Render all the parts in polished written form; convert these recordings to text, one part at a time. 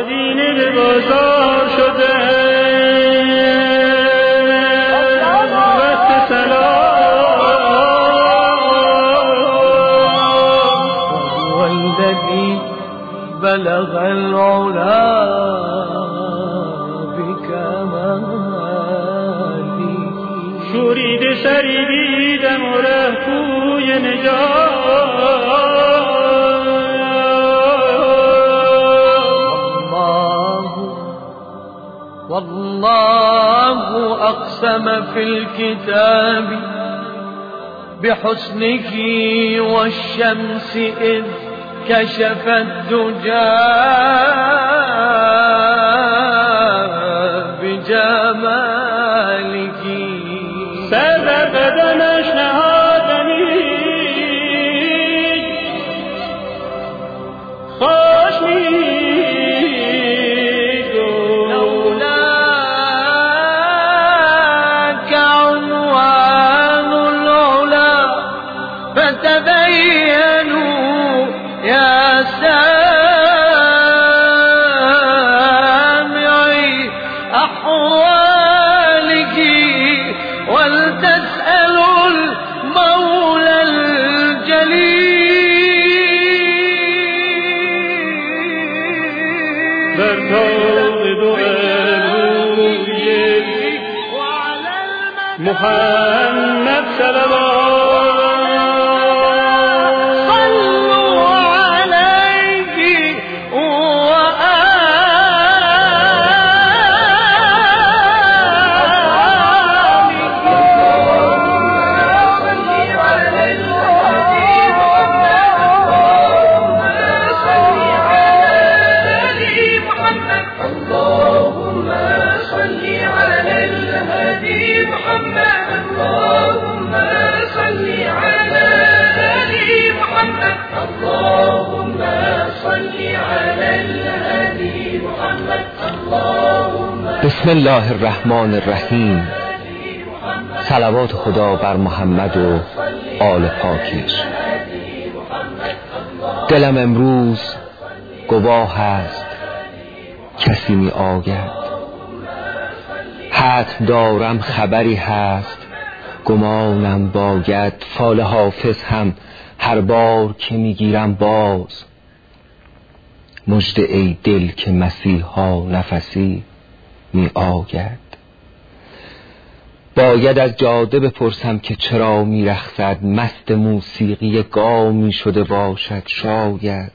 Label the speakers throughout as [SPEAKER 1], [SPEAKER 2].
[SPEAKER 1] آدینه به بازار شده وقت سلام
[SPEAKER 2] والذی بلغ العلا بکمالی
[SPEAKER 1] شورید سری دیدم و رهپوی نجات
[SPEAKER 2] والله أقسم في الكتاب بحسنك والشمس إذ كشفت دجى بجمالك
[SPEAKER 1] سر بدنش نهادنی خوش
[SPEAKER 2] فتبينوا يا سامعي أحوالك ولتسألوا المولى الجليل
[SPEAKER 1] محمد صلوات
[SPEAKER 3] بسم الله الرحمن الرحیم. صلوات خدا بر محمد و آل پاکش. دلم امروز گواه است کسی می آید، حتم دارم خبری هست گمانم باید، فال حافظ هم هر بار که می گیرم باز، مژده ای دل که مسیحا نفسی می آید. باید از جاده بپرسم که چرا می رقصد، مست موسیقی گامی شده باشد شاید.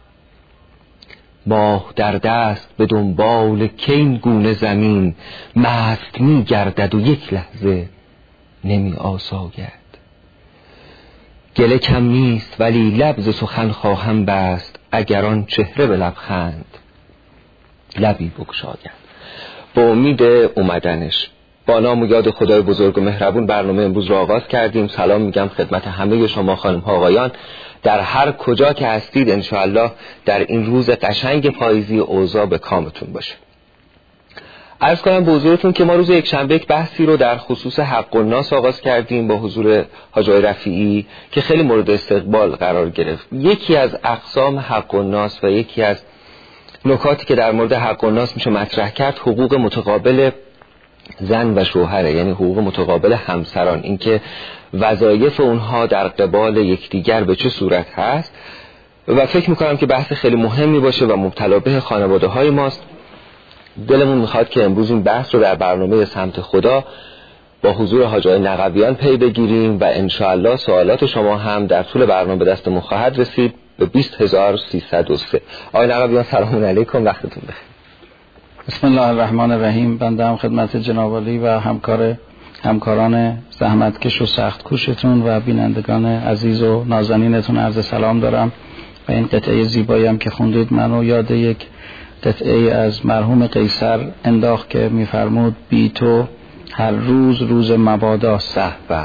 [SPEAKER 3] ماه در دست به دنبال کین گونه زمین، مست می گردد و یک لحظه نمی آساید. گله کم نیست ولی لب ز سخن خواهم بست، اگر آن چهره به لبخند لبی بگشاید. با امید اومدنش با نام و یاد خدای بزرگ و مهربون برنامه امروز را آغاز کردیم. سلام میگم خدمت همه شما خانم ها آقایان در هر کجا که هستید. انشاءالله در این روز قشنگ پاییزی اوضاع به کامتون باشه. عرض کنم به حضورتون که ما روز یکشنبه یک بحثی رو در خصوص حق الناس آغاز کردیم با حضور حاج آقای رفیعی که خیلی مورد استقبال قرار گرفت. یکی از اقسام حق الناس و یکی از نکاتی که در مورد حق الناس میشه مطرح کرد حقوق متقابل زن و شوهره، یعنی حقوق متقابل همسران، اینکه وظایف اونها در قبال یکدیگر به چه صورت هست و فکر میکنم که بحث خیلی مهمی باشه و مبتلا به خانواده های ماست. دلمون میخواد که امروز این بحث رو در برنامه سمت خدا با حضور حاج آقای نقویان پی بگیریم و انشاءالله سوالات شما هم در طول برنامه به دستمون خواهد رسید به 20303. آقای نقویان سلام علیکم، وقتتون بخیر.
[SPEAKER 4] بسم الله الرحمن الرحیم. بنده هم خدمت جناب عالی و همکاران زحمتکش و سخت کوشتون و بینندگان عزیز و نازنینتون عرض سلام دارم و این قطعه زیبایی هم که خوندید منو یاد یک قطعه از مرحوم قیصر انداخت که میفرمود بی تو هر روز روز مباداست. و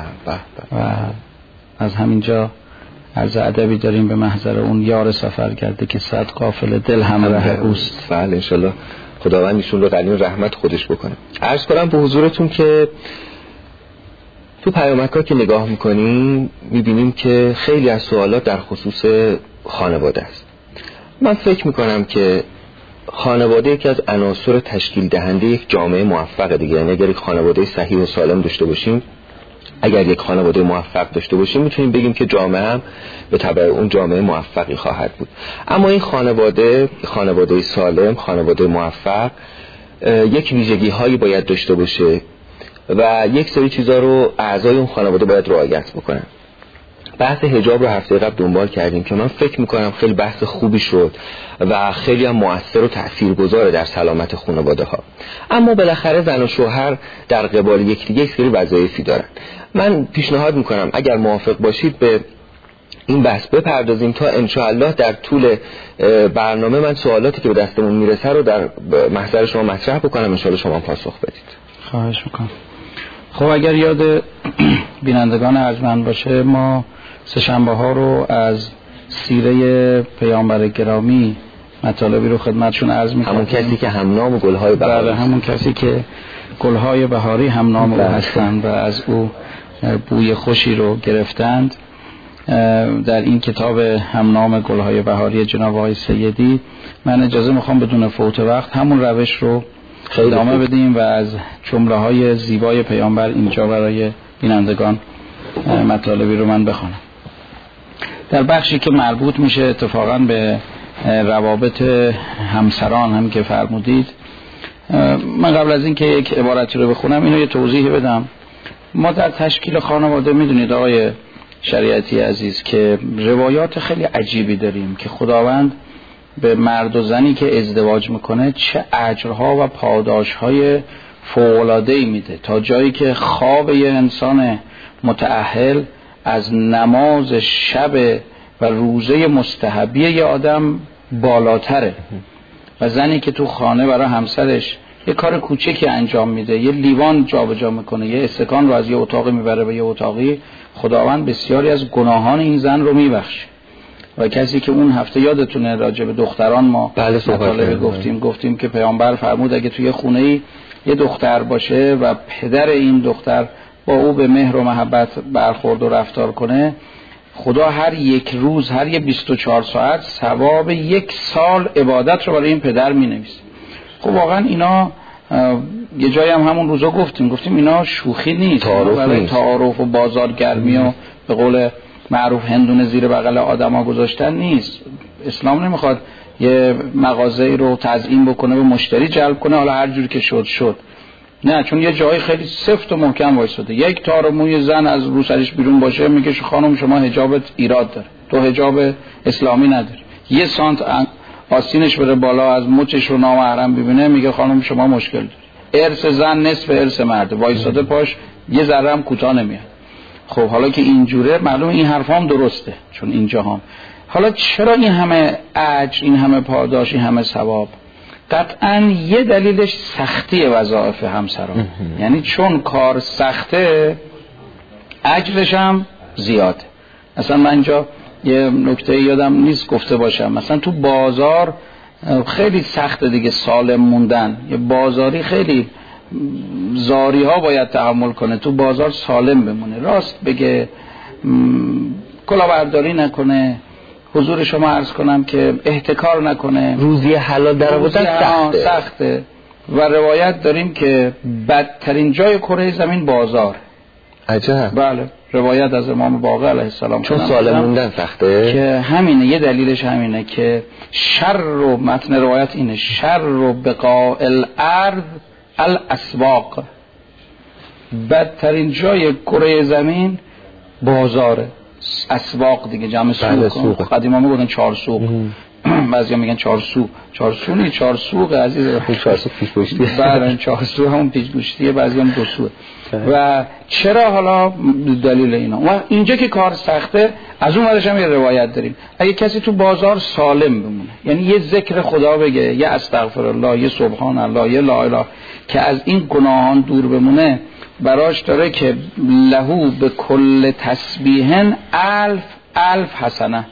[SPEAKER 4] از همینجا عرض ادبی داریم به محضر اون یار سفر کرده که صد قافله دل همراه اوست.
[SPEAKER 3] بله انشالله خداوند ایشون رو قلیل رحمت خودش بکنه. عرض کنم به حضورتون که تو پیامک‌ها که نگاه میکنیم میبینیم که خیلی از سوالات در خصوص خانواده است. من فکر میکنم که خانواده یکی از عناصر تشکیل دهنده یک جامعه موفق دیگه. یعنی اگر یک خانواده صحیح و سالم داشته باشیم، اگر یک خانواده موفق داشته باشیم، میتونیم بگیم که جامعه هم به تبع اون جامعه موفقی خواهد بود. اما این خانواده سالم، خانواده موفق، یک ویژگی هایی باید داشته باشه و یک سری چیزا رو اعضای اون خانواده باید رعایت بکنن. بحث حجاب رو هفته قبل دنبال کردیم که من فکر میکنم خیلی بحث خوبی شد و خیلی هم مؤثر و تاثیرگذاره در سلامت خانواده ها. اما بالاخره زن و شوهر در قبال یکدیگه یک سری وظایفی دارن. من پیشنهاد میکنم اگر موافق باشید به این بحث بپردازیم تا انشاءالله در طول برنامه من سوالاتی که به دستمون میرسه رو در محضر شما مطرح بکنم، انشاءالله شما پاسخ بدید.
[SPEAKER 4] خواهش میکنم. خب اگر یاد بینندگان ارجمند باشه، ما سه‌شنبه ها رو از سیره پیامبر گرامی مطالبی رو خدمتشون عرض میکنم.
[SPEAKER 3] همون کسی که همنام گلهای بهاری،
[SPEAKER 4] بله، همون کسی که گلهای بهاری همنام او هستند و از او بوی خوشی رو گرفتند. در این کتاب همنام گلهای بهاری جناب آقای سیدی، من اجازه میخوام بدون فوت وقت همون روش رو ادامه بدیم و از جمله های زیبای پیامبر اینجا برای بینندگان مطالبی رو من بخونم. در بخشی که مربوط میشه اتفاقا به روابط همسران هم که فرمودید، من قبل از این که یک عبارتی رو بخونم اینو یه توضیح بدم. ما در تشکیل خانواده میدونید آقای شریعتی عزیز که روایات خیلی عجیبی داریم که خداوند به مرد و زنی که ازدواج میکنه چه اجرها و پاداشهای فوق‌العاده‌ای میده، تا جایی که خواب یه انسان متأهل از نماز شب و روزه مستحبی یه آدم بالاتره. و زنی که تو خانه برای همسرش یه کار کوچکی انجام میده، یه لیوان جابجا میکنه، یه استکان رو از یه اتاقی میبره به یه اتاقی، خداوند بسیاری از گناهان این زن رو میبخشه. و کسی که اون هفته یادتونه راجع به دختران ما مطالبه گفتیم که پیامبر فرمود اگه توی خونه‌ای یه دختر باشه و پدر این دختر با او به مهر و محبت برخورد و رفتار کنه، خدا هر یک روز، هر یه 24 ساعت ثواب 1 سال عبادت رو برای این پدر می‌نویسه. خب واقعا اینا یه جایی هم همون روزا گفتیم اینا شوخی نیست، برای تعارف و بازارگرمی و به قول معروف هندونه زیر بغل آدما گذاشتن نیست. اسلام نمیخواد یه مغازه‌ای رو تزیین بکنه، به مشتری جلب کنه حالا هر جوری که شد. نه، چون یه جایی خیلی سفت و محکم وایساده. یک تار موی زن از رو سرش بیرون باشه میگه خانم شما حجابت ایراد داره، تو حجاب اسلامی نداری. 1 سانت آستینش بره بالا از مچش رو نامحرم ببینه میگه خانم شما مشکل داری. ارث زن نصف ارث مرد، وایساده پاش یه ذره هم کوتاه نمیاد. خب حالا که اینجوره معلومه این حرفام درسته، چون اینجا هم حالا چرا این همه اجر، این همه پاداش، این همه ثواب؟ قطعاً یه دلیلش سختی وظایف همسران. یعنی چون کار سخته اجرش هم زیاده. مثلا من اینجا یه نکته یادم نیست گفته باشم، مثلا تو بازار خیلی سخته دیگه سالم موندن. یه بازاری خیلی زاری ها باید تحمل کنه تو بازار سالم بمونه، راست بگه، کلاهبرداری نکنه، حضور شما عرض کنم که احتکار نکنه،
[SPEAKER 3] روزی حلال در آوردن
[SPEAKER 4] سخته. و روایت داریم که بدترین جای کره زمین بازار.
[SPEAKER 3] عجب.
[SPEAKER 4] بله، روایت از امام باقر علیه السلام،
[SPEAKER 3] چون سالم موندن سخته،
[SPEAKER 4] که همینه، یه دلیلش همینه که شر و متن روایت اینه، شر و بقاء الارض الاسواق، بدترین جای کره زمین بازاره. اسواق دیگه جمع سوق. قدیما میگفتن 4 سوق، بعضیا میگن 4 سو. 4 سو نیست، 4 سوق عزیز.
[SPEAKER 3] 4 سو پیش گوشتیه.
[SPEAKER 4] بله 4 سو همون پیش گوشتیه، بعضیا هم 2 سوه. و چرا حالا دلیل اینا؟ و اینجا که کار سخته، از اون ورش هم یه روایت داریم اگه کسی تو بازار سالم بمونه، یعنی یه ذکر خدا بگه، یه استغفرالله، یه سبحان الله، یه لا اله، که از این گناهان دور بمونه، براش داره که لهو به کل تسبیح 1000 حسنه.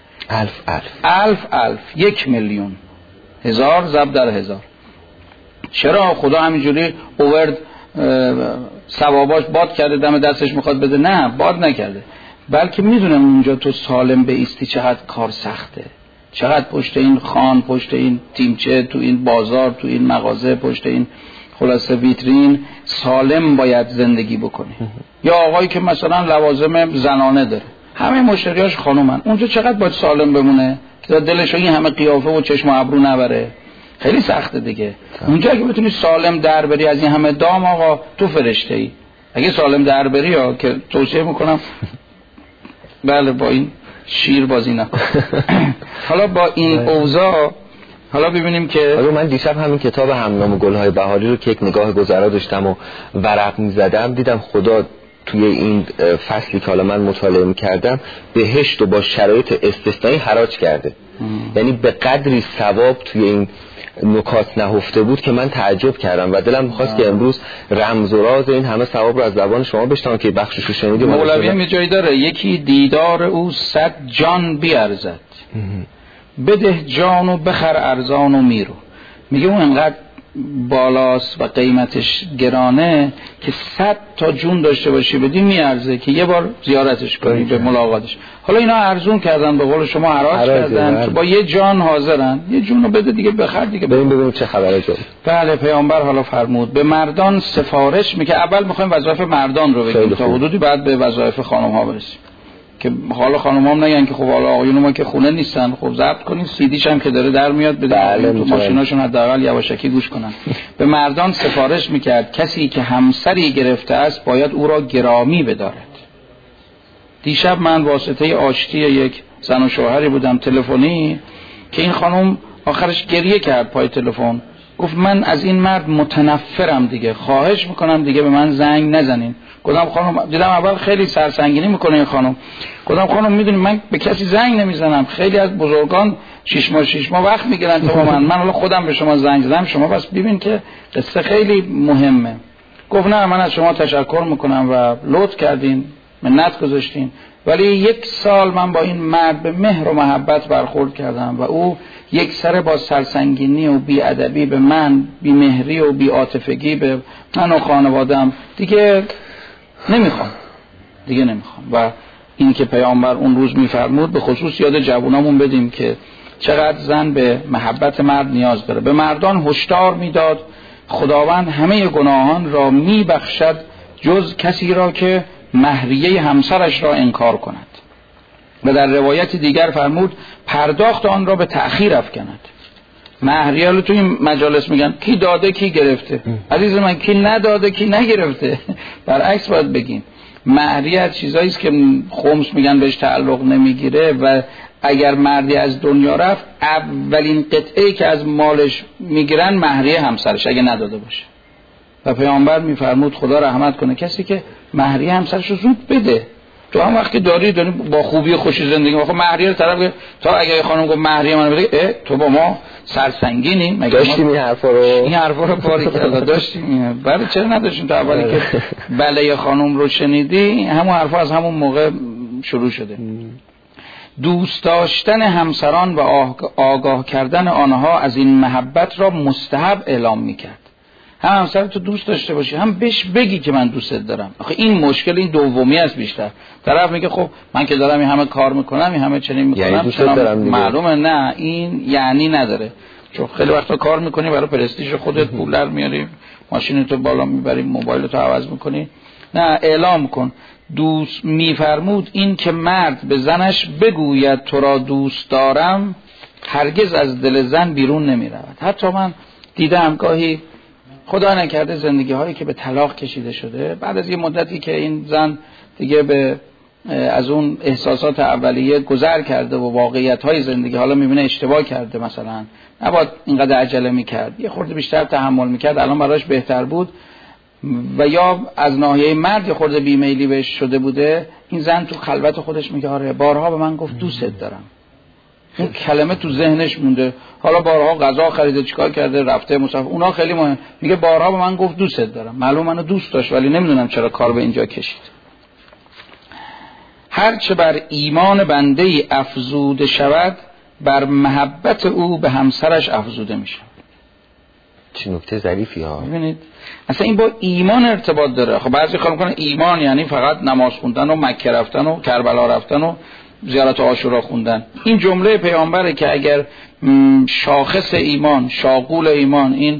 [SPEAKER 4] 1000 1,000,000 1000 ضرب در 1000. چرا خدا همینجوری اوورد ثواباش باد کرده دم دستش میخواد بده؟ نه، باد نکرده، بلکه میدونه اونجا تو سالم به ایستی چقدر کار سخته، چقدر پشت این خان، پشت این تیمچه، تو این بازار، تو این مغازه، پشت این خلاصه ویترین سالم باید زندگی بکنی. یا آقایی که مثلا لوازم زنانه داره، همه مشتریاش خانومن، اونجا چقدر باید سالم بمونه که دلش این همه قیافه و چشم و ابرو نبره؟ خیلی سخته دیگه. اونجا اگه بتونی سالم در بری از این همه دام، آقا تو فرشته ای. اگه سالم در بری ها، که توصیه میکنم بله با این شیر بازی نکن. حالا با این اوضاع حالا ببینیم که
[SPEAKER 3] من دیشب همین کتاب همنام گلهای بهاری رو که یک نگاه گذرا داشتم و ورق می‌زدم، دیدم خدا توی این فصلی که حالا من مطالعه می‌کردم بهشت رو با شرایط استثنایی حراج کرده. یعنی به قدری ثواب توی این نکات نهفته بود که من تعجب کردم و دلم می‌خواست که امروز رمز و راز این همه ثواب رو از زبان شما بشنوم که بخشش رو شنیدیم.
[SPEAKER 4] مولوی هم جایی داره، یکی دیدار او 100 جان بیارزد، بده جان و بخر ارزان و میرو. میگه اون انقدر بالاست و قیمتش گرانه که 100 تا جون داشته باشی بدی میارزه که یه بار زیارتش کنی به ملاقاتش. حالا اینا ارزون کردن، به قول شما حراج کردن، با یه جان حاضرن، یه جون رو بده دیگه، بخر دیگه.
[SPEAKER 3] ببین چه خبره جون.
[SPEAKER 4] بله پیامبر حالا فرمود به مردان سفارش میگه. اول میخوایم وظایف مردان رو بگیم تا حدودی، بعد به وظایف خانم ها برسیم که حالا خانم هم نگن که خب حالا آقایون ما که خونه نیستن، خب ضبط کنین، سیدیش هم که داره در میاد بده تو ماشیناشون حداقل یواشکی گوش کنن. به مردان سفارش میکرد کسی که همسری گرفته است باید او را گرامی بدارد. دیشب من واسطه آشتی یک زن و شوهری بودم تلفنی که این خانم آخرش گریه کرد پای تلفن، گفت من از این مرد متنفرم دیگه، خواهش میکنم دیگه به من زنگ نزنین. گفتم خانم، دیدم اول خیلی سرسنگینی میکنه این خانم. گفتم خانم میدونی من به کسی زنگ نمیزنم، خیلی از بزرگان 6 ماه وقت میگیرن تا من حالا خودم به شما زنگ زدم، شما بس ببین که قصه خیلی مهمه. گفت نه من از شما تشکر میکنم و لطف کردین، منت گذاشتین، ولی 1 سال من با این مرد به مهر و محبت برخورد کردم و او یک سره با سرسنگینی و بی‌ادبی به من، بی‌مهری و بی‌عاطفگی به من و خانواده‌ام دیگه نمیخوام. و این که پیامبر اون روز میفرمود به خصوص یاد جوانامون بدیم که چقدر زن به محبت مرد نیاز داره. به مردان هشدار میداد خداوند همه گناهان را میبخشد جز کسی را که مهریه همسرش را انکار کند. و در روایت دیگر فرمود پرداخت آن را به تأخیر افکند. مهریه رو توی مجالس میگن کی داده کی گرفته. عزیز من کی نداده کی نگرفته. برعکس باید بگیم مهریه چیزایی است که خمس میگن بهش تعلق نمیگیره و اگر مردی از دنیا رفت اولین قطعه‌ای که از مالش میگیرن مهریه همسرش اگه نداده باشه. و پیامبر میفرمود خدا رحمت کنه کسی که مهریه همسرش رو زود بده. تو هم وقتی داری با خوبی و خوشی زندگی می‌کنی، مهریه رو طرف تا اگه خانم گفت مهریه منو بده، تو با ما سرسنگینی، مگه
[SPEAKER 3] داشتیم این حرفا رو
[SPEAKER 4] پاری کرده داشتیم. برای چرا نداشتیم؟ تا اولی که بله خانم رو شنیدی همون حرفا از همون موقع شروع شده. دوست داشتن همسران و آگاه کردن آنها از این محبت را مستحب اعلام می‌کرد. هم همسر تو دوست داشته باشی، هم بهش بگی که من دوستت دارم. آخه این مشکل این دومی است بیشتر. طرف میگه خب من که دارم این همه کار میکنم، این همه چنین میکنم،
[SPEAKER 3] یعنی
[SPEAKER 4] معلومه نه این یعنی نداره. چون خیلی وقتا کار میکنی برای پرستیژ خودت، پولر میاری، ماشین تو بالا میبری، موبایل تو عوض میکنی. نه اعلام کن. دوست میفرمود این که مرد به زنش بگوید تو را دوست دارم هرگز از دل زن بیرون نمیرود. حتی من دیدم گاهی خدا نکرده زندگی هایی که به طلاق کشیده شده، بعد از یه مدتی که این زن دیگه از اون احساسات اولیه گذر کرده و واقعیت های زندگی حالا میبینه اشتباه کرده، مثلا نباید اینقدر عجله میکرد، یه خورده بیشتر تحمل میکرد، الان براش بهتر بود، و یا از ناحیه مرد یه خورده بیمیلی بهش شده بوده، این زن تو خلوت خودش میگه آره بارها به من گفت دوستت دارم. اون کلمه تو ذهنش مونده. حالا بارها غذا خریده، چیکار کرده، رفته مسافر، اونا خیلی مهم. میگه بارها به من گفت دوستت دارم. معلوم منو دوست داشت ولی نمیدونم چرا کار به اینجا کشید. هر چه بر ایمان بنده ای افزوده شود بر محبت او به همسرش افزوده میشه.
[SPEAKER 3] چه نکته ظریفی ها.
[SPEAKER 4] ببینید اصلا این با ایمان ارتباط داره. خب بعضی خیال میکنن ایمان یعنی فقط نماز خوندن و مکه رفتن و کربلا رفتن و زیارت عاشورا خوندن. این جمله پیامبره که اگر شاخص ایمان، شاغول ایمان، این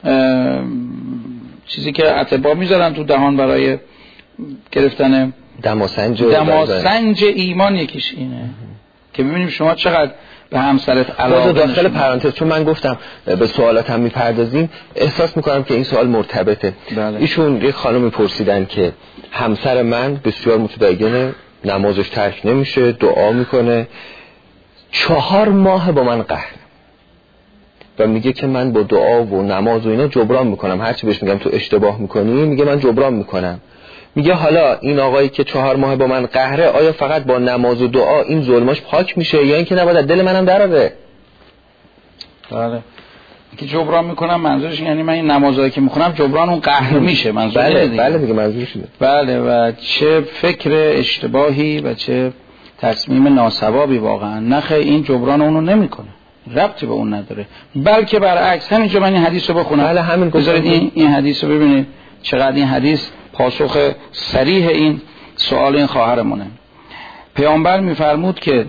[SPEAKER 4] چیزی که اطباء میذارن تو دهان برای گرفتن دماسنج ایمان یکیش اینه که ببینیم شما چقدر به همسرت علاقه
[SPEAKER 3] داخل پرانتز، چون من گفتم به سوالات هم میپردازیم، احساس میکنم که این سوال مرتبطه.
[SPEAKER 4] بله.
[SPEAKER 3] ایشون یک خانمی پرسیدن که همسر من بسیار متدینه، نمازش ترک نمیشه، دعا میکنه، 4 ماه با من قهر و میگه که من با دعا و نماز و اینا جبران میکنم. هرچی بهش میگم تو اشتباه میکنی، میگه من جبران میکنم. میگه حالا این آقایی که 4 ماه با من قهره، آیا فقط با نماز و دعا این ظلماش پاک میشه یا اینکه نباید دل منم دراره؟
[SPEAKER 4] بله، که جبران میکنم منظورش یعنی من این نمازایی که میخونم جبران اون قهر میشه، منظور
[SPEAKER 3] بله دیگه منظورش اینه.
[SPEAKER 4] بله، و چه فکر اشتباهی و چه تصمیم ناسوابی واقعا. نخه این جبران اونو نمیکنه، ربطی به اون نداره، بلکه برعکس. همینجا من این حدیث رو بخونم.
[SPEAKER 3] بله همین،
[SPEAKER 4] بذارید این حدیث رو ببینید چقدر این حدیث پاسخ صریح این سوال این خواهرمونه. پیامبر میفرمود که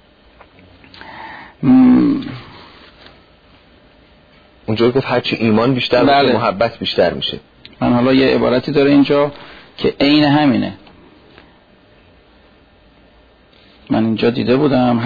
[SPEAKER 3] اونجا گفت هرچی ایمان بیشتر
[SPEAKER 4] بله.
[SPEAKER 3] باشه محبت بیشتر میشه.
[SPEAKER 4] من حالا یه عبارتی داره اینجا که عین همینه. من اینجا دیده بودم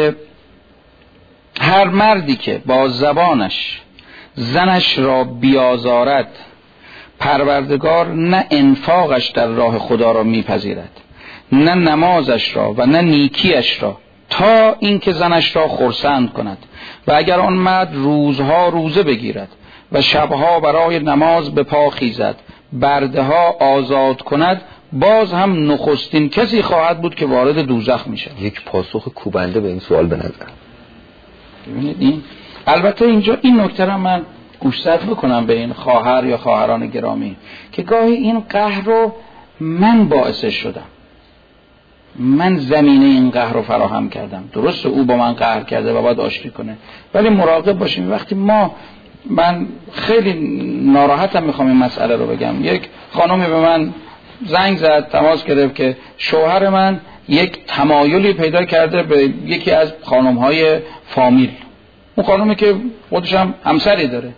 [SPEAKER 4] هر مردی که با زبانش زنش را بیازارد، پروردگار نه انفاقش در راه خدا را میپذیرد، نه نمازش را و نه نیکیش را، تا اینکه زنش را خرسند کند. و اگر آن مرد روزها روزه بگیرد و شبها برای نماز به پا خیزد، برده‌ها آزاد کند، باز هم نخستین کسی خواهد بود که وارد دوزخ میشه.
[SPEAKER 3] یک پاسخ کوبنده به این سوال به نظر.
[SPEAKER 4] ببینید این، البته اینجا این نکته را من گوشزد بکنم به این خواهر یا خواهران گرامی که گاهی این قهر رو من باعثش شدم، من زمینه این قهر رو فراهم کردم. درسته او با من قهر کرده و باید آشتی کنه، ولی مراقب باشیم. وقتی من خیلی ناراحتم، میخوام این مسئله رو بگم. یک خانومی به من زنگ زد، تماس گرفت که شوهر من یک تمایلی پیدا کرده به یکی از خانم‌های فامیل، اون خانومی که خودش هم همسری داره.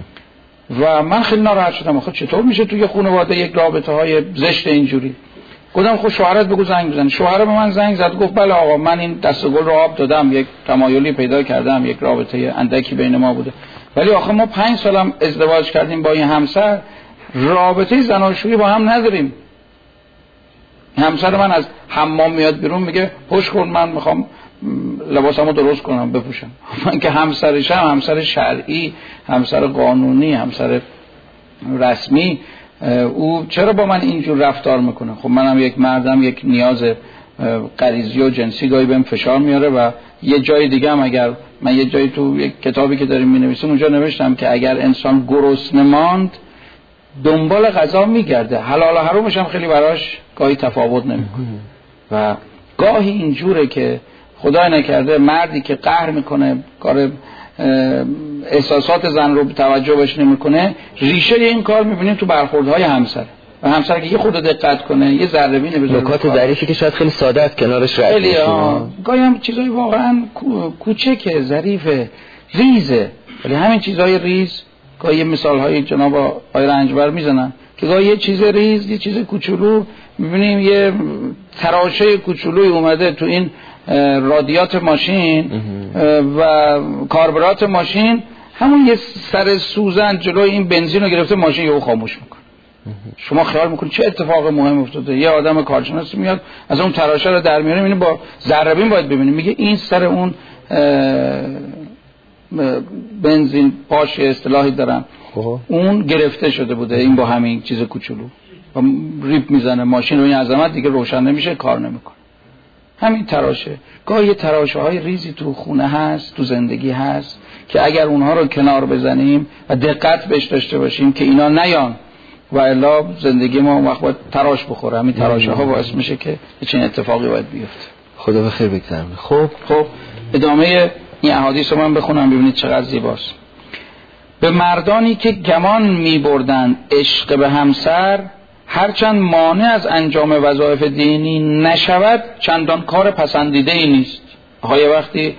[SPEAKER 4] و من خیلی ناراحت شدم. آخه چطور میشه توی خانواده یک رابطه های زشت اینجوری؟ گفتم خب شوهرت بگو زنگ بزنه. شوهر به من زنگ زد، گفت بله آقا، من این دستگل رو آب دادم، یک تمایلی پیدا کردم، یک رابطه اندکی بین ما بوده، ولی آخه ما 5 سالم ازدواج کردیم با این همسر، رابطه زناشویی با هم نداریم. همسر من از حمام میاد بیرون میگه پشت کن، من میخوام لباسمو درست کنم بپوشم. من که همسرشم، همسر شرعی، همسر قانونی، همسر رسمی، او چرا با من اینجور رفتار میکنه؟ خب منم یک مردم، یک نیاز غریزی و جنسی گاهی بهم فشار میاره. و یه جای دیگه هم، اگر من یه جایی تو یک کتابی که داریم مینویسیم اونجا نوشتم که اگر انسان گرسنه ماند دنبال غذا میگرده، حلال و حرامش هم خیلی براش گاهی تفاوت نمیکنه. و گاهی اینجوره که خدای نکرده مردی که قهر میکنه، کار احساسات زن رو توجه بهش نمیکنه، ریشه این کار میبینیم تو برخوردهای همسر. و همسر که یه خود دقت کنه، یه ذره بینه بذاره،
[SPEAKER 3] نکات ظریفی که شاید خیلی ساده است کنارش رد بشه،
[SPEAKER 4] گاهی هم چیزای واقعا کوچکه، ظریفه، ریزه، ولی همین چیزای ریز گاهی مثالهای جناب آقای رنجبر میزنن که گاهی یه چیز ریز، یه چیز کوچولو، میبینیم یه تراشه کوچولوی اومده تو این رادیات ماشین و کاربرات ماشین، همون یه سر سوزن جلوی این بنزین رو گرفته، ماشین یهو خاموش میکنه. شما خیال میکنید چه اتفاق مهم افتاده؟ یه آدم کارشناس میاد از اون تراشه رو در میاره، میبینه با ذره‌بین باید ببینیم، میگه این سر اون بنزین پاش اصطلاحی دارن، اون گرفته شده بوده، این با همین چیز کوچولو و ریپ میزنه، ماشین رو این عظمت دیگه روشن نمیشه، کار نمیکنه. همین تراشه، گاهی تراشه های ریزی تو خونه هست، تو زندگی هست که اگر اونها رو کنار بزنیم و دقت بهش داشته باشیم که اینا نیان، و الا زندگی ما وقت باید تراش بخوره. همین تراشه ها باعث میشه که چنین اتفاقی باید بیفته.
[SPEAKER 3] خدا به خیر بگذرونه. خب
[SPEAKER 4] ادامه این احادیث رو من بخونم ببینید چقدر زیباست. به مردانی که گمان می بردند عشق به همسر، هرچند مانع از انجام وظایف دینی نشود چندان کار پسندیده ای نیست. یه وقتی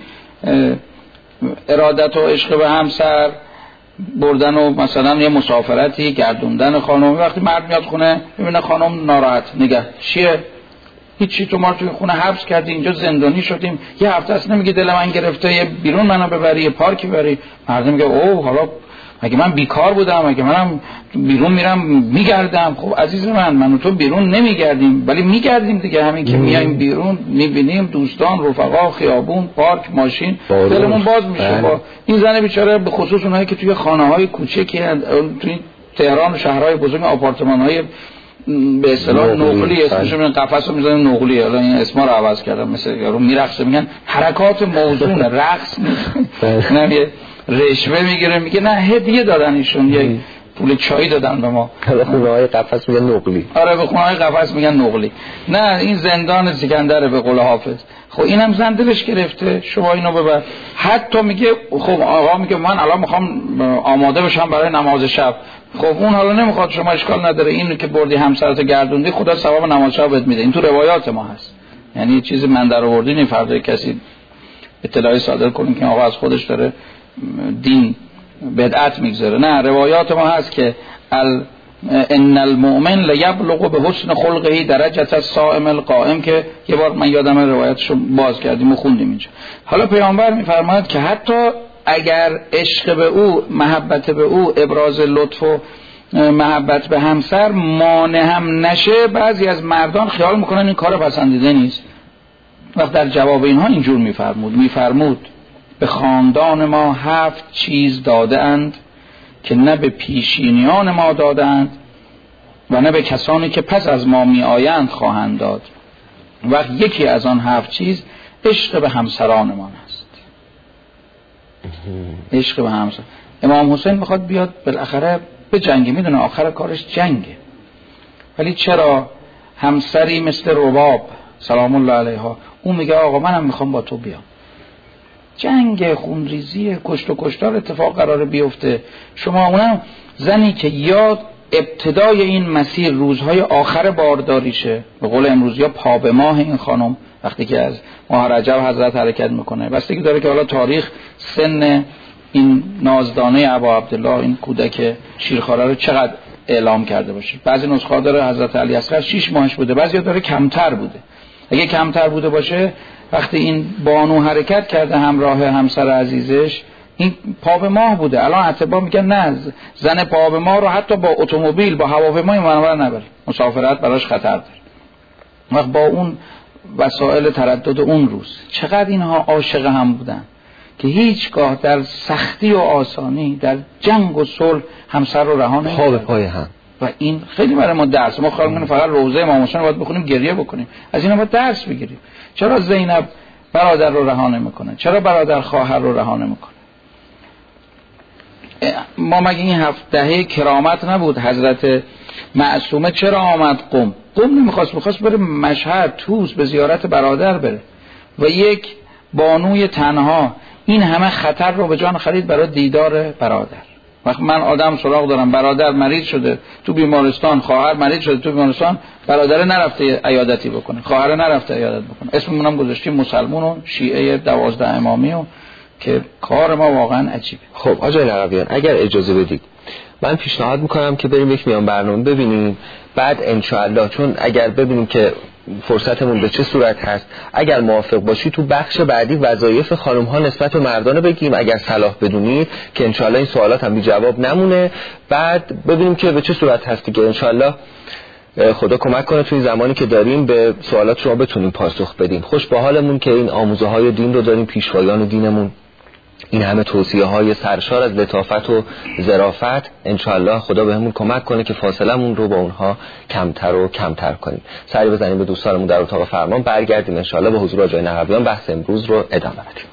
[SPEAKER 4] ارادت و عشق به همسر بردن و مثلا یه مسافرتی گردوندن خانم، وقتی مرد میاد خونه میبینه خانم ناراحت، نگه چیه؟ هیچی، تو ما توی خونه حبس کردی، اینجا زندانی شدیم، یه هفته است نمیگی دل من گرفته، یه بیرون منو ببری، یه پارکی ببری. مرد میگه اوه حالا مگه من بیکار بودم، مگه منم بیرون میرم میگردم؟ خب عزیز من و تو بیرون نمیگردیم ولی میگردیم دیگه، همین که میایم بیرون میبینیم دوستان، رفقا، خیابون، پارک، ماشین، دلمون باز میشه. با این زن بیچاره، به خصوص اونایی که توی خانه‌های کوچیکی توی تهران و شهرهای بزرگ آپارتمان‌های به اصطلاح نقلی، اسمش رو قفس رو میذارن نقلی، حالا این اسما رو عوض کردم، مثل یارو میرقصه میگن حرکات موزون، رقص نه رشوه میگیره، میگه نه هدیه دادن ایشون، یه پول چای دادن به ما.
[SPEAKER 3] به خونه‌های قفس میگن نقلی.
[SPEAKER 4] آره به خونه‌های قفس میگن نقلی. نه این زندان سکندر به قول حافظ. خب اینم زن دلش گرفته، شما اینو ببر. حتی میگه خب آقا میگه من الان میخوام آماده بشم برای نماز شب. خب اون حالا نمیخواد، شما اشکال نداره، اینو که بردی همسرت گردوندی خدا ثواب نماز شب بهت میده. این تو روایات ما هست، یعنی یه چیزی من در آوردین، این فردا کسی اطلاعی صادر کنین که آقا از خودش داره دین بدعت میگذاره. نه، روایات ما هست که ان المؤمن لیبلغ به حسن خلقه درجه الصائم القائم، که یه بار من یادم روایتشو باز کردیم و خوندیم اینجا. حالا پیامبر میفرماید که حتی اگر عشق به او، محبت به او، ابراز لطف و محبت به همسر مانع هم نشه، بعضی از مردان خیال میکنن این کار پسندیده نیست. وقت در جواب اینها اینجور میفرمود به خاندان ما 7 چیز داده اند که نه به پیشینیان ما دادند و نه به کسانی که پس از ما می آیند خواهند داد. وقت یکی از آن 7 چیز عشق به همسرانمان است. عشق به همسر. امام حسین میخواد بیاد بالاخره به جنگی، میدونه آخر کارش جنگه، ولی چرا همسری مثل رباب سلام الله علیها، اون میگه آقا منم میخوام با تو بیام، جنگ خونریزی کشت و کشتار اتفاق قراره بیفته، شما اونم زنی که یا ابتدای این مسیر روزهای آخر بارداریشه، به قول امروزی ها پا به ماه این خانم وقتی که از ماه رجب حضرت حرکت میکنه، بستگی داره که حالا تاریخ سن این نازدانه ابا عبدالله، این کودک شیرخواره رو چقدر اعلام کرده باشه. بعضی نسخه داره حضرت علی اصغر 6 ماهش بوده، بعضی داره کمتر بوده. اگه کمتر بوده باشه وقتی این بانو حرکت کرده همراه همسر عزیزش، این پا به ماه بوده. الان اتباع میگن نه، زن پا به ماه رو حتی با اتومبیل، با هواپیما منور نبره، مسافرت براش خطر داره. وقت با اون وسایل تردد اون روز چقدر اینها عاشق هم بودن که هیچگاه در سختی و آسانی، در جنگ و صلح همسر رو رها نمی‌کردن،
[SPEAKER 3] پا به پای هم.
[SPEAKER 4] و این خیلی برای ما درس. ما خیال می‌کنیم فقط روزه امام حسین رو باید بخونیم گریه بکنیم، از اینا باید درس بگیریم. چرا زینب برادر رو رها نمی‌کنه؟ چرا برادر خواهر رو رها نمی‌کنه؟ ما مگه این 7 دهه کرامت نبود؟ حضرت معصومه چرا آمد قم نمیخواست بره مشهد، طوس به زیارت برادر بره، و یک بانوی تنها این همه خطر رو به جان خرید برای دیدار برادر. وقتی من آدم سراغ دارم، برادر مریض شده تو بیمارستان، خواهر مریض شده تو بیمارستان، برادر نرفته عیادتی بکنه، خواهر نرفته عیادت بکنه، اسممون هم گذاشتیم مسلمون و شیعه 12 امامی، و که کار ما واقعا عجیبه.
[SPEAKER 3] خب آقای لقبیان اگر اجازه بدید من پیشنهاد میکنم که بریم یک میان برنامه ببینیم، بعد انشاءالله چون اگر ببینیم که فرصتمون به چه صورت هست، اگر موافق باشی تو بخش بعدی وظایف خانم ها نسبت به مردانه بگیم، اگر صلاح بدونید که انشاءالله این سوالات هم بی جواب نمونه، بعد ببینیم که به چه صورت هست دیگه. انشاءالله خدا کمک کنه توی زمانی که داریم به سوالات شما بتونیم پاسخ بدیم. خوش با حالمون که این آموزه های دین رو داریم، پیشوایان دینمون، این همه توصیه های سرشار از لطافت و ظرافت. انشاءالله خدا بهمون کمک کنه که فاصلمون رو با اونها کمتر و کمتر کنیم. سری بزنیم به دوستانمون در اتاق فرمان، برگردیم انشاءالله به حضور آقای نقبیان بحث امروز رو ادامه بدیم.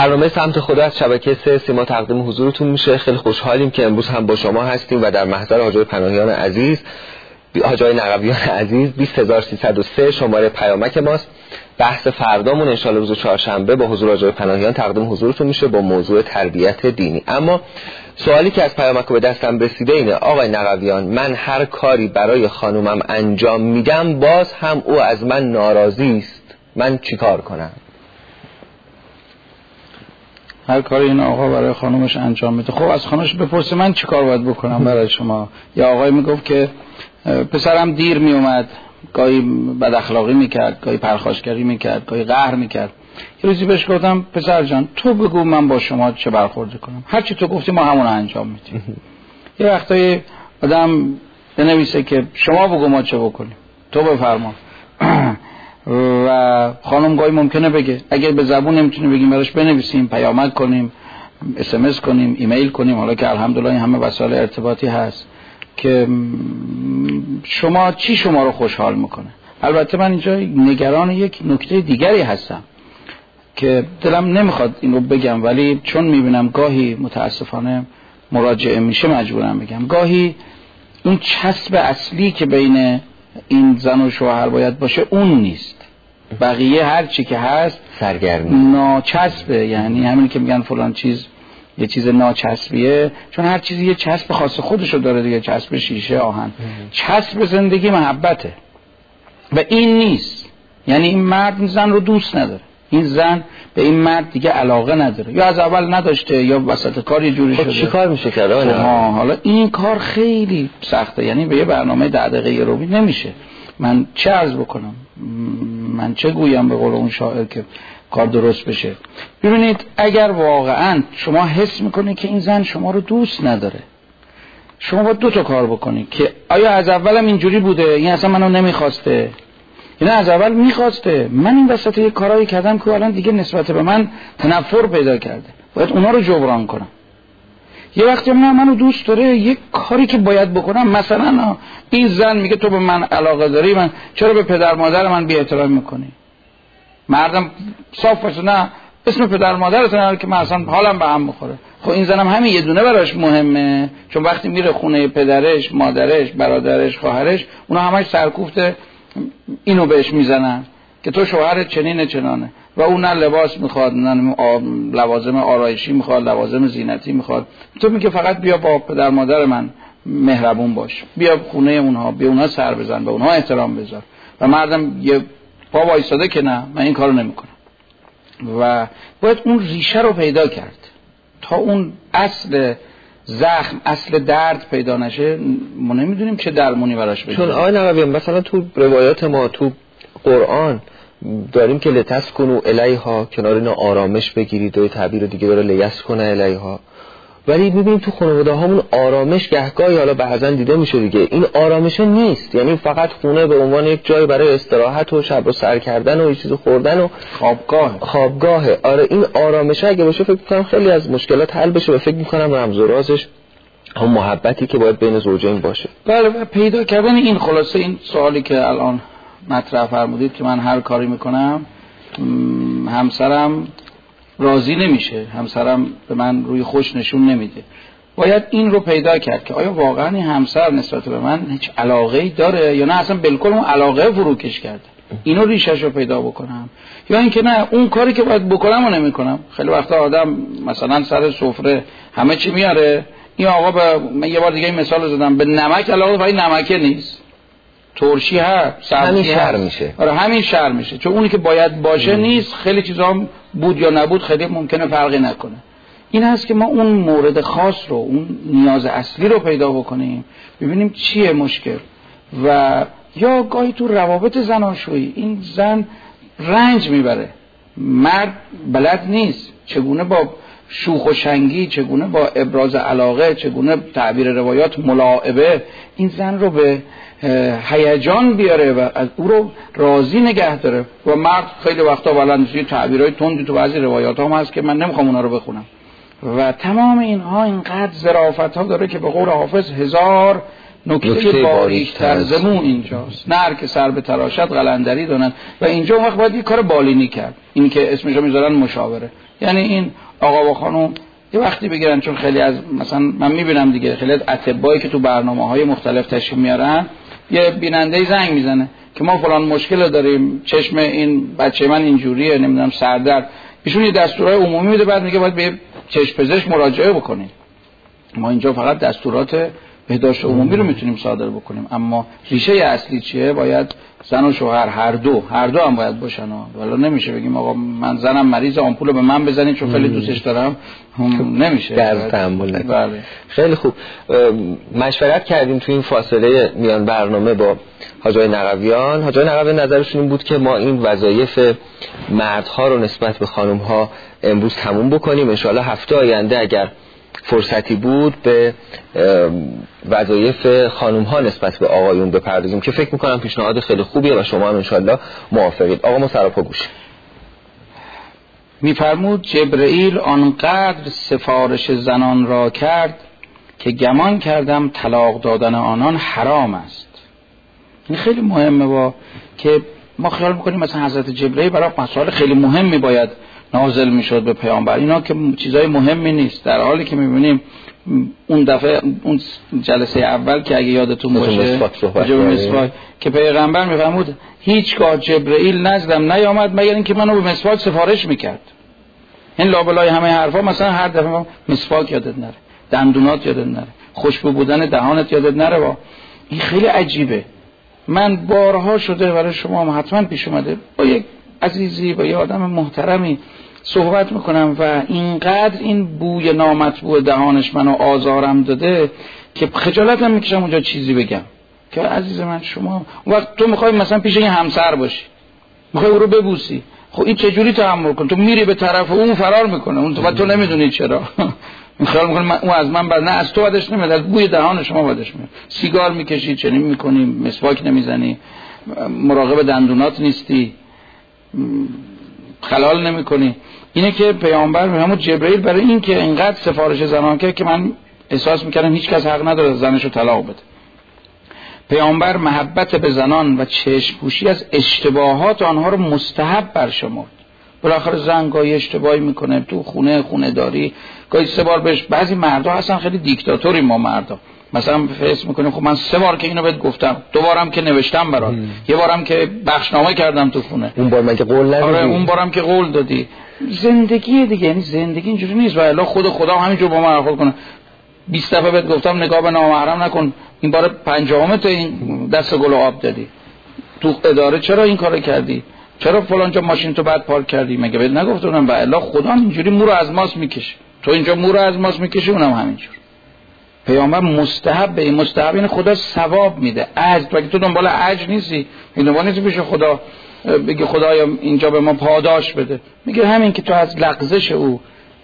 [SPEAKER 3] برنامه سمت خدا از شبکه 3 سیما تقدیم حضورتون میشه. خیلی خوشحالیم که امروز هم با شما هستیم و در محضر حاج پناهیان عزیز، حاج نقویان عزیز. 20303 شماره پیامک ماست. بحث فردامون ان شاءالله روز چهارشنبه با حضور حاج پناهیان تقدیم حضورتون میشه با موضوع تربیت دینی. اما سوالی که از پیامک به دستم رسیده اینه: آقای نقویان، من هر کاری برای خانومم انجام میدم باز هم او از من ناراضی است، من چیکار کنم؟
[SPEAKER 4] هر کاری این آقا برای خانومش انجام میده، خب از خانومش بپرسه من چیکار باید بکنم برای شما. یا آقای میگفت که پسرم دیر میومد، گاهی بد اخلاقی میکرد، گاهی پرخاشگری میکرد، گاهی قهر میکرد. یه روزی بهش گفتم پسر جان تو بگو من با شما چه برخورد کنم، هر چی تو گفتی ما همون رو انجام میدیم. یه وقتایی آدم بنویسه که شما بگو ما چه بکنیم، تو بفرما. و خانم گاهی ممکنه بگه، اگر به زبون نمیتونه بگیم براش بنویسیم، پیامک کنیم، SMS کنیم، ایمیل کنیم. حالا که الحمدلله این همه وسایل ارتباطی هست که شما چی شما رو خوشحال میکنه. البته من اینجا نگران یک نکته دیگری هستم که دلم نمیخواد اینو بگم، ولی چون میبینم گاهی متاسفانه مراجعه میشه مجبورم بگم. گاهی اون چسب اصلی که بین این زن و شوهر باید باشه اون نیست، بقیه هر چی که هست
[SPEAKER 3] سرگرمی
[SPEAKER 4] ناچسبه. یعنی همین که میگن فلان چیز یه چیز ناچسبیه، چون هر چیزی یه چسب خاص خودشو داره دیگه. چسب شیشه، آهن. چسب زندگی محبته و این نیست. یعنی این مرد این زن رو دوست نداره، این زن به این مرد دیگه علاقه نداره، یا از اول نداشته یا وسط کار یه جوری شده.
[SPEAKER 3] چی کار میشه کرد؟
[SPEAKER 4] حالا این کار خیلی سخته، یعنی به یه برنامه 10 دقیقه روبی نمیشه. من چه عرض بکنم، من چه گویم به قول اون شاعر که کار درست بشه. ببینید اگر واقعا شما حس میکنید که این زن شما رو دوست نداره، شما باید 2 تا کار بکنید که آیا از اولم اینجوری بوده، این اصلا منو نمیخواسته، اینا از اول میخواسته، من این وسط یه کارایی کردم که الان دیگه نسبت به من تنفر پیدا کرده، باید اونا رو جبران کنم. یه وقتی منو دوست داره، یه کاری که باید بکنم، مثلا این زن میگه تو به من علاقه داری، من چرا به پدر مادر من بی احترامی میکنی؟ مردم صاف باشه، نه اسم پدر مادرت که من اصلا حالم به هم بخوره. خب این زنم همین یه دونه براش مهمه، چون وقتی میره خونه پدرش، مادرش، برادرش، خواهرش، اونا همش سرکوفته اینو بهش میزنن که تو شوهرت چنینه چنانه، و اون نه لباس میخواد، نه لوازم آرایشی میخواد، لوازم زینتی میخواد. تو میگه فقط بیا با پدر مادر من مهربون باش، بیا خونه اونها، بیا اونها سر بزن، به اونها احترام بذار. و مردم یه پا وایساده که نه من این کارو نمیکنم. و باید اون ریشه رو پیدا کرد تا اون اصل زخم، اصل درد پیدا نشه. ما نمیدونیم چه درمونی براش بگیریم.
[SPEAKER 3] چون آقای نقویان مثلا تو روایات ما تو قرآن داریم که لتسکنوا الیها، کنار اینا آرامش بگیرید، و تعبیر دیگه داره لیسکن الیها. ولی میبینیم تو خانواده هامون آرامش گهگاهی حالا بعضن دیده میشه دیگه، این آرامش نیست. یعنی فقط خونه به عنوان یک جای برای استراحت و شب رو سر کردن و یه چیز خوردن و خوابگاهه. آره این آرامش اگه باشه فکر میکنم خیلی از مشکلات حل بشه، و فکر میکنم رمز و رازش هم محبتی که باید بین زوجین باشه.
[SPEAKER 4] بله، پیدا کردن این. خلاصه این سوالی که الان مطرح فرمودید که من هر کاری میکنم همسرم راضی نمیشه، همسرم به من روی خوش نشون نمیده، باید این رو پیدا کرد که آیا واقعا این همسر نسبت به من هیچ علاقه‌ای داره یا نه اصلا بالکل اون علاقه فروکش کرده. اینو ریشش رو پیدا بکنم، یا اینکه نه اون کاری که باید بکنم رو نمیکنم. خیلی وقتا آدم مثلا سر سفره همه چی میاره، این آقا من یه بار دیگه مثال زدم، به نمک علاقه ولی نمکه نیست، ترشی هست،
[SPEAKER 3] همین شر میشه.
[SPEAKER 4] آره همین شر میشه، چون اونی که باید باشه نیست. خیلی چیزا بود یا نبود خیلی ممکنه فرقی نکنه. این هست که ما اون مورد خاص رو، اون نیاز اصلی رو پیدا بکنیم، ببینیم چیه مشکل. و یا گاهی تو روابط زناشویی این زن رنج میبره، مرد بلد نیست چگونه با شوخ و شنگی، چگونه با ابراز علاقه، چگونه تعبیر روایات ملاعبه این زن رو به هیجان بیاره و از او رو راضی نگه داره. و مرد خیلی وقتا بلند تعبیرهای تندی تو بعضی روایات هم هست که من نمیخوام اونا رو بخونم. و تمام اینها اینقدر ظرافت ها داره که به قول حافظ 1000 نکته باریک‌تر ز مو اینجاست، نه هر که سر به تراشد قلندری دانند. و اینجا اون وقت باید یه کار بالینی کرد، این که اسمشو میذارن مشاوره. یعنی این آقا و خانم یه وقتی بگیرن، چون خیلی از مثلا من میبینم دیگه خیلی از اطبایی که تو برنامه‌های مختلف تشریف میارن، یه بیننده زنگ میزنه که ما فلان مشکل داریم، چشم این بچه من اینجوریه، نمیدونم سردرد، ایشون یه دستورات عمومی میده، بعد میگه باید به چشم پزشک مراجعه بکنید. ما اینجا فقط دستورات بهداشت عمومی رو میتونیم صادر بکنیم، اما ریشه اصلی چیه؟ باید زن و شوهر هر دو هم باید باشن. والا نمیشه بگیم آقا من زنم مریض، آمپول به من بزنید چون خیلی دوستش دارم، نمیشه.
[SPEAKER 3] در تحمل نکنید.
[SPEAKER 4] بله.
[SPEAKER 3] خیلی خوب. مشورت کردیم تو این فاصله میان برنامه با حاج آقای نقویان. حاج آقای نقویان نظرشون این بود که ما این وظایف مردها رو نسبت به خانم‌ها امروز تموم بکنیم، ان شاءالله هفته آینده اگر فرصتی بود به وظایف خانم ها نسبت به آقایون بپردازیم که فکر میکنم پیشنهاد خیلی خوبیه و شما هم انشالله موافقید. آقا ما سراپا گوش.
[SPEAKER 4] میفرمود جبرئیل آنقدر سفارش زنان را کرد که گمان کردم طلاق دادن آنان حرام است. این خیلی مهمه با که ما خیال میکنیم مثلا حضرت جبرئیل برای مسائل خیلی مهمی باید نازل میشد به پیامبر، اینا که چیزای مهمی نیست، در حالی که میبینیم اون دفعه اون جلسه اول که اگه یادتون باشه مسواک که پیغمبر میفرمود هیچگاه جبرئیل نزدم نیامد مگر اینکه منو به مسواک سفارش میکرد. این لابلای همه حرفا مثلا هر دفعه مسواک یادت نره، دندونات یادت نره، خوشبو بودن دهانت یادت نره. با این خیلی عجیبه. من بارها شده برای شما هم حتما پیش اومده، با یک عزیزی با یه آدم محترمی صحبت میکنم و اینقدر این بوی نامطبوع دهانش منو آزارم داده که خجالتم میکشم اونجا چیزی بگم که عزیز من شما وقت تو میخوای مثلا پیش این همسر باشی، میخوای او رو ببوسی، خب این چجوری تحمل کن؟ تو میری به طرف اون فرار میکنه اون تو نمیدونی چرا. میخوام میکنه اون از من بعد نه از تو بدش نمیاد، از بوی دهان شما بدش میاد. سیگار میکشی، چنین میکنی، مسواک نمیزنی، مراقب دندونات نیستی، خلال نمی کنی. اینه که پیامبر همون جبرئیل برای این که اینقدر سفارش زنان که من احساس میکردم هیچ کس حق نداره زنشو طلاق بده. پیامبر محبت به زنان و چشم پوشی از اشتباهات آنها رو مستحب برشمرد. بالاخره زن گاهی اشتباهی میکنه تو خونه داری، گاهی 3 بار بهش. بعضی مردا هستن خیلی دیکتاتوری، ما مردا مثلا فیس میکنیم خب من 3 بار که اینو بهت گفتم، 2 بارم که نوشتم برات، 1 بارم که بخشنامه کردم تو خونه،
[SPEAKER 3] اون بار من که قول ندادی.
[SPEAKER 4] آره اون بارم که قول دادی. زندگی دیگه، یعنی زندگی اینجوری نیست. و الا خدا همینجور با ما برخورد کنه. 20 دفعه بهت گفتم نگاه به نامحرم نکن، این بار 50م تو این دست گل آب دادی. تو اداره چرا این کارو کردی؟ چرا فلان جا ماشین تو بعد پارک کردی؟ مگه بهت نگفتم؟ و الا خدا اینجوری مو رو از ماست میکشه، تو اینجا مو رو از ماست میکشه، اونم همینجور. پیامبر مستحب به این مستحب این خدا ثواب میده. اجر تو تو دنبال اجر نیستی، این دنبال نیستی پیش خدا بگی خدایا اینجا به ما پاداش بده. میگه همین که تو از لغزش او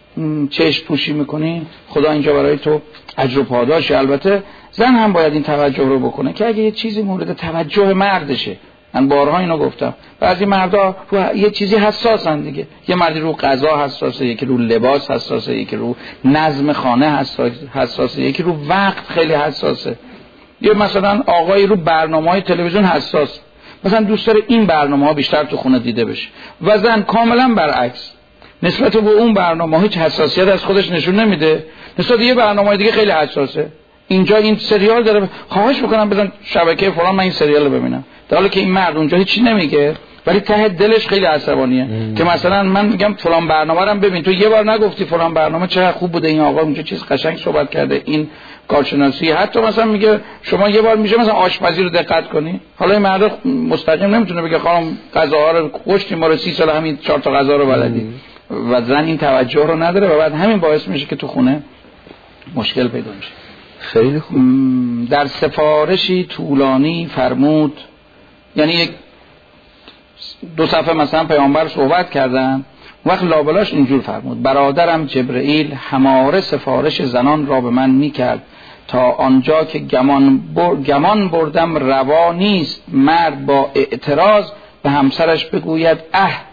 [SPEAKER 4] چشم پوشی میکنی خدا اینجا برای تو اجر و پاداش. البته زن هم باید این توجه رو بکنه که اگه یه چیزی مورد توجه مردشه، من بارها اینو گفتم، بعضی مردا رو یه چیزی حساسن دیگه. یه مردی رو غذا حساسه، یکی رو لباس حساسه، یکی رو نظم خانه حساسه، یکی رو وقت خیلی حساسه. یه مثلا آقایی رو برنامه‌های تلویزیون حساس، مثلا دوست داره این برنامه‌ها بیشتر تو خونه دیده بشه، و زن کاملا برعکس، نسبت به اون برنامه هیچ حساسیت از خودش نشون نمیده، نسبت یه برنامه دیگه خیلی حساسه. اینجا این سریال داره، خواهش میکنم بزن شبکه فلان من این سریال رو ببینم، در حالی که این مرد اونجا هیچی نمیگه ولی ته دلش خیلی عصبانیه که مثلا من میگم فلان برنامه رو ببین، تو یه بار نگفتی فلان برنامه چقدر خوب بوده، این آقا اونجا چیز قشنگ صحبت کرده، این کارشناسی. حتی مثلا میگه شما یه بار میشه مثلا آشپزی رو دقت کنی. حالا این مرد مستقیم نمیتونه بگه خانم غذاها رو کشتیم ما رو 30 سال همین 4 تا غذا رو بلدی، و زن این توجه رو نداره و بعد همین باعث میشه که تو خونه مشکل پیدا میشه.
[SPEAKER 3] خیلی خوب.
[SPEAKER 4] در سفارشی طولانی فرمود، یعنی یک 2 صفحه مثلا پیامبر صحبت کردن، وقت لابلاش اینجور فرمود: برادرم جبرئیل هماره سفارش زنان را به من میکرد تا آنجا که گمان بردم روا نیست مرد با اعتراض به همسرش بگوید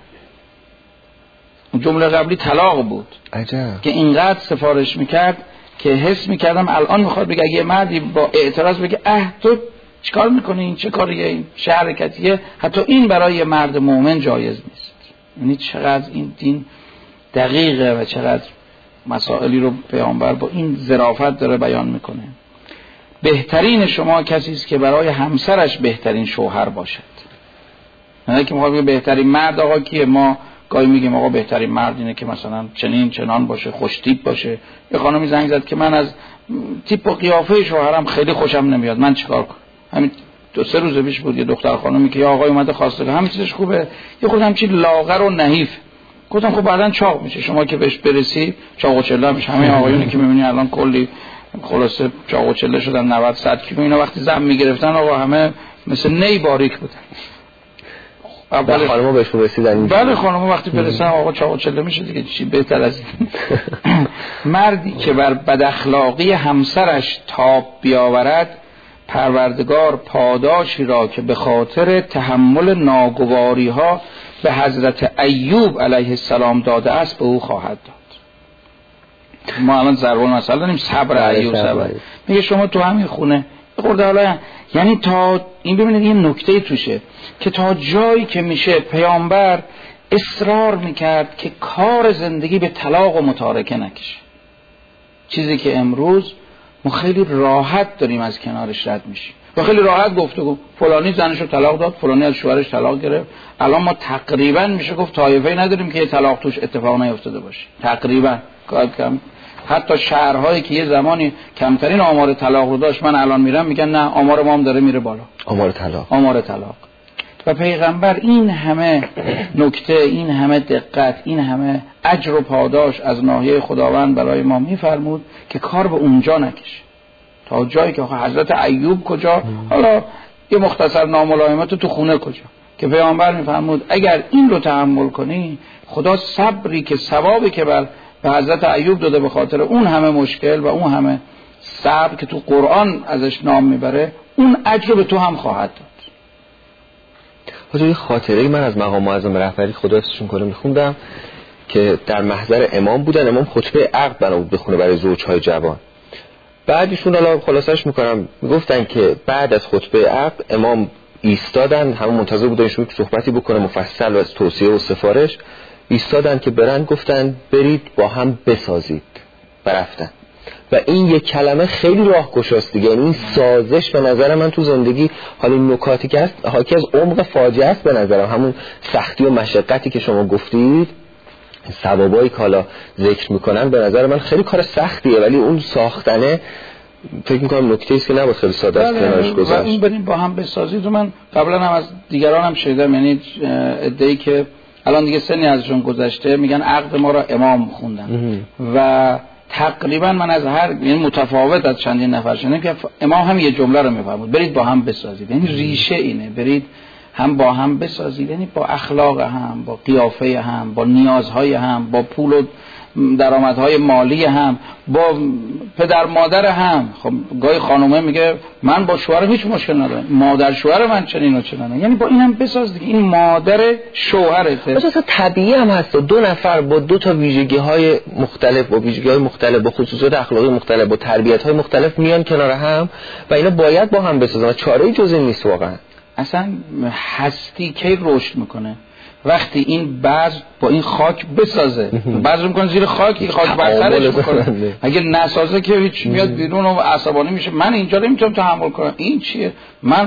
[SPEAKER 4] جمله قبلی طلاق بود.
[SPEAKER 3] عجب.
[SPEAKER 4] که اینقدر سفارش میکرد که حس میکردم الان میخواد بگه، اگه مردی با اعتراض بگه تو چیکار میکنین، چه کاریه این، چه حرکتیه، حتی این برای مرد مؤمن جایز نیست. یعنی چقدر این دین دقیقه و چقدر مسائلی رو پیامبر با این ظرافت داره بیان میکنه. بهترین شما کسی است که برای همسرش بهترین شوهر باشد. نه که میخواد بهترین مرد آقا کیه، ما گاهی میگیم آقا بهترین مرد اینه که مثلا چنین چنان باشه، خوش تیپ باشه. یه خانمی زنگ زد که من از تیپ و قیافه شوهرم خیلی خوشم نمیاد، من چیکار کنم؟ همین 2-3 روز پیش بود یه دختر خانمی که یه آقای اومده خواسته، همین چیزش خوبه، یه خود همچین لاغر و نحیف. گفتم خب بعدن چاق میشه، شما که بهش برسی چاق و چله میشه. همه آقایونی که میبینی الان کلی خلاصه چاق و چله شدن، 90-100 کیلو، اینا وقتی زن میگرفتن آقا همه مثل نی باریک بودن.
[SPEAKER 3] اول خانم‌ها بهشون رسیدن.
[SPEAKER 4] بله خانم‌ها وقتی برسن آقا چاق و چله میشه دیگه، چی بهتر از این؟ مردی که بر بد اخلاقی همسرش تاب بیاورد، پروردگار پاداشی را که به خاطر تحمل ناگواری‌ها به حضرت ایوب علیه السلام داده است به او خواهد داد. ما الان ضرب المثل داریم صبر ایوب صبر. میگه شما تو همین خونه خورده حالا، یعنی تا این ببینید یه نکته توشه که تا جایی که میشه پیامبر اصرار میکرد که کار زندگی به طلاق و متارکه نکشه. چیزی که امروز ما خیلی راحت داریم از کنارش رد میشیم و خیلی راحت گفتگو، فلانی زنشو طلاق داد، فلانی از شوهرش طلاق گرفت. الان ما تقریبا میشه گفت طایفه‌ای نداریم که یه طلاق توش اتفاق نیفتاده باشه، تقریبا کم. حتی شهرهایی که یه زمانی کمترین آمار طلاق رو داشت، من الان میرم میگن نه آمار ما هم داره میره بالا، آمار طلاق. و پیغمبر این همه نکته، این همه دقت، این همه اجر و پاداش از ناحیه خداوند برای ما میفرمود که کار به اونجا نکشه. تا جایی که حضرت ایوب کجا، حالا یه مختصر ناملایمات تو خونه کجا، که پیامبر میفرمود اگر این رو تحمل کنی، خدا صبری که ثوابی که به حضرت ایوب داده به خاطر اون همه مشکل و اون همه صبر که تو قرآن ازش نام میبره، اون اجر به تو هم خواهد داد.
[SPEAKER 3] حاجی خاطره من از مقام معظم رهبری خدا حفظشون کنه میخوندم که در محضر امام بودن، امام خطبه عقد بنا بود بخونه برای زوجهای جوان. بعدشون حالا خلاصش میکنم، میگفتن که بعد از خطبه عقد امام ایستادن، همه منتظر بودن ایشون صحبتی بکنه مفصل و از توصیه و سفارش، ایستادن که برن، گفتن برید با هم بسازید و رفتن. و این یک کلمه خیلی راهگشاست دیگه. این سازش به نظر من تو زندگی، حالا این نکاتی که هست حاکی از عمق فاجعه است به نظرم، همون سختی و مشقتی که شما گفتید، ثوابایی که حالا ذکر میکنن، به نظر من خیلی کار سختیه، ولی اون ساختنه فکر میکنم نکته ایست که نباید خیلی ساده است کنارش گذاشت.
[SPEAKER 4] و این بریم با هم بسازید. و من قبلا هم از دیگران هم شنیدم، یعنی ادعی که الان دیگه سنی ازشون گذشته، میگن عقد ما را امام خوندن و تقریبا من از هر، یعنی متفاوت از چندین نفر شنیدم که امام هم یه جمله رو میفرمود، برید با هم بسازید. یعنی ریشه اینه، برید هم با هم بسازید، یعنی با اخلاق هم، با قیافه هم، با نیازهای هم، با پول و درآمدهای مالی هم، با پدر مادر هم. خب گاهی خانومه میگه من با شوهرم هیچ مشکل ندارم، مادر شوهر من چنین و چنانه، یعنی با اینم بساز دیگه، این مادر شوهرته.
[SPEAKER 3] اصلا طبیعی هم هست، دو نفر با دو تا ویژگی‌های مختلف، با ویژگی‌های مختلف، با خصوصیات اخلاقی مختلف، با تربیت‌های مختلف میان کنار هم و اینا باید با هم بسازن. چاره‌ای جز این نیست واقعا.
[SPEAKER 4] اصلا هستی کی رشد میکنه؟ وقتی این بذر با این خاک بسازه، بذر میکنه زیر خاک، این خاک بر سرش میکنه. اگه نسازه که هیچ میاد بیرون و عصبانی میشه، من اینجا نمیتونم تحمل کنم. این چیه؟ من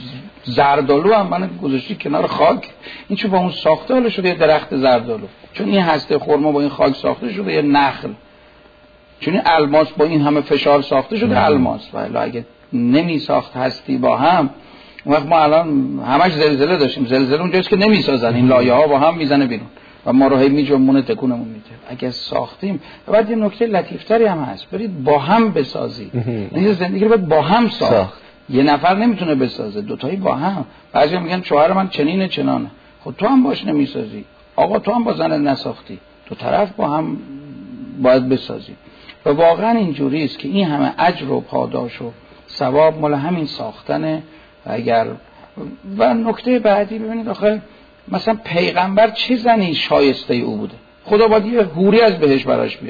[SPEAKER 4] زردالو هم من گذاشتی کنار خاک، این چون با اون ساخته حالا شده یه درخت زردالو، چون این هسته خرما با این خاک ساخته شده یه نخل، چون این الماس با این همه فشار ساخته شده الماس. ولی اگه نمی ساخت هستی با هم، وقت ما الان همش زلزله داشتیم، زلزله اونجاست که نمیسازن، این لایه ها با هم میزنه بیرون و ما رو هی میجنبونه تکونمون میده. اگه ساختیم، بعد یه نکته لطیفتری هم هست، برید با هم بسازید. این زندگی رو باید با هم ساخت. یه نفر نمیتونه بسازه، دوتایی با هم. بعضی میگن شوهر من چنینه چنانه، خود تو هم باش نمیسازی، آقا تو هم با زنت نساختی، دو طرف با هم باید بسازی. و واقعا اینجوری است که این همه اجر و پاداش و ثواب مال همین ساختنه. اگر و نکته بعدی ببینید، آخه مثلا پیغمبر چه زنی شایسته او بوده؟ خدا باید یه حوری از بهش براش بیاره.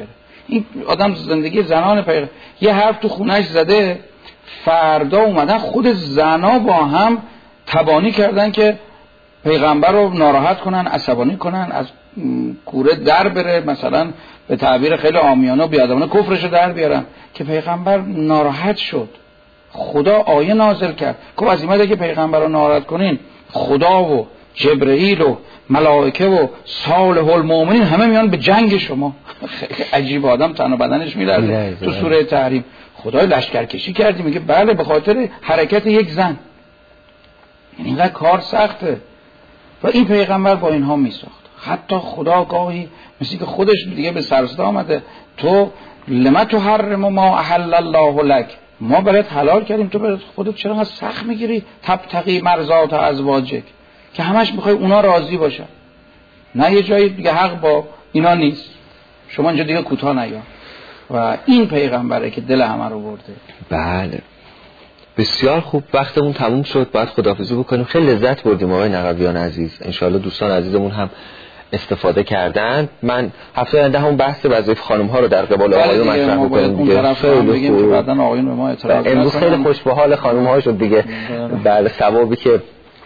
[SPEAKER 4] این آدم زندگی زنان یه حرف تو خونش زده، فردا اومدن خود زنا با هم تبانی کردن که پیغمبر رو ناراحت کنن، عصبانی کنن، از کوره در بره، مثلا به تعبیر خیلی عامیانه و بیادبانه کفرشو در بیارن که پیغمبر ناراحت شد. خدا آیه نازل کرد که از این مده که پیغمبر رو ناراحت کنین، خدا و جبرئیل و ملائکه و صالح المؤمنین همه میان به جنگ شما. عجیب، آدم تن و بدنش میلرزه. تو سوره تحریم خدای لشکرکشی کردی، میگه بله به خاطر حرکت یک زن. یعنی اینقدر کار سخته و این پیغمبر با اینها میساخت. حتی خدا گاهی مثل که خودش دیگه به سرسده آمده، تو لما تحرم ما احل الله لک، ما برات حلال کردیم، تو برات خودت چرا انقدر سخت میگیری؟ تبتغی مرضات ازواجک، که همش میخوای اونا راضی باشن. نه یه جایی دیگه حق با اینا نیست، شما اینجا دیگه کوتاه نیا. و این پیغمبره که دل همه رو برده.
[SPEAKER 3] بله بسیار خوب، وقتمون تموم شد، باید خداحافظی بکنیم. خیلی لذت بردیم آقای نقویان عزیز، انشاءالله دوستان عزیزمون هم استفاده کردن. من هفته آینده همون بحث وظایف خانم ها رو در قبال آقایون مطرح بکنیم دیگه.
[SPEAKER 4] خیلی خوب، بعدن آقایون به ما اعتراض
[SPEAKER 3] امروز خیلی خوش به حال خانم ها شد دیگه. بله ثوابی که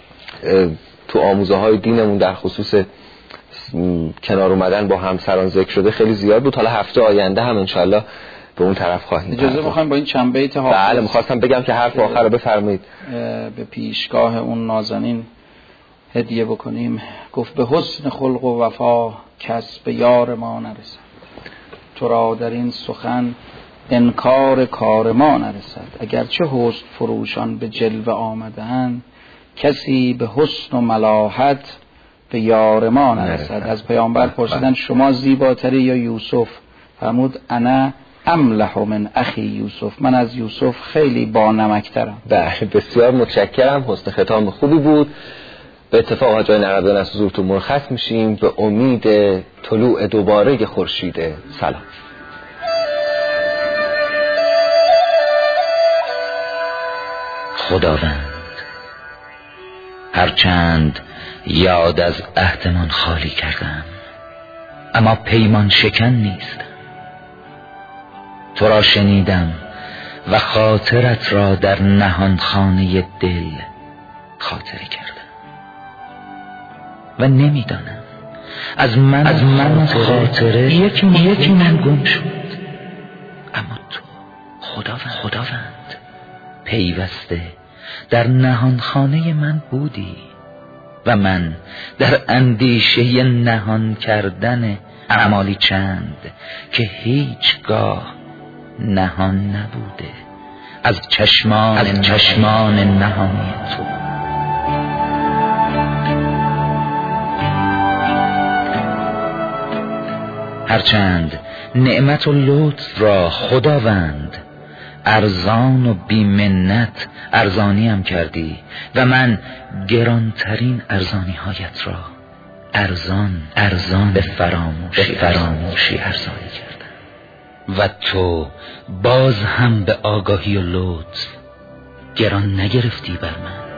[SPEAKER 3] تو آموزه های دینمون در خصوص کنار اومدن با همسران ذکر شده خیلی زیاد بود. حالا هفته آینده هم انشالله به اون طرف خواهیم.
[SPEAKER 4] اجازه بخوایم با این چند بیت حافظ.
[SPEAKER 3] بله می‌خواستم بگم که حرف آخر رو بفرمایید.
[SPEAKER 4] به پیشگاه اون نازنین هدیه بکنیم. گفت به حسن خلق و وفا کس به یار ما نرسد، تو را در این سخن انکار کار ما نرسد. اگرچه حسن فروشان به جلوه آمدن، کسی به حسن و ملاحت به یار ما نرسد. از پیامبر پرسیدن شما زیباتری یا یوسف؟ فرمود انا املح من اخی یوسف، من از یوسف خیلی با نمکترم.
[SPEAKER 3] بله بسیار متشکرم، حسن ختام خوبی بود. به اتفاق حاجی نقویان از حضورتون مرخص میشیم به امید طلوع دوباره خورشید. سلام.
[SPEAKER 5] خداوند هرچند یاد از عهدمان خالی کردم، اما پیمان شکن نیستم. تو را شنیدم و خاطرت را در نهان خانه دل خاطره کردم و نمیدانم از من خاطره یکی من گم شد، اما تو خداوند پیوسته در نهان خانه من بودی و من در اندیشه نهان کردن اعمالی چند که هیچگاه نهان نبوده از چشمان نهانی تو. هرچند نعمت و لطف را خداوند ارزان و بی‌منت ارزانیم کردی و من گرانترین ارزانی هایت را ارزان به فراموشی ارزانی کردم و تو باز هم به آگاهی و لطف گران نگرفتی بر من.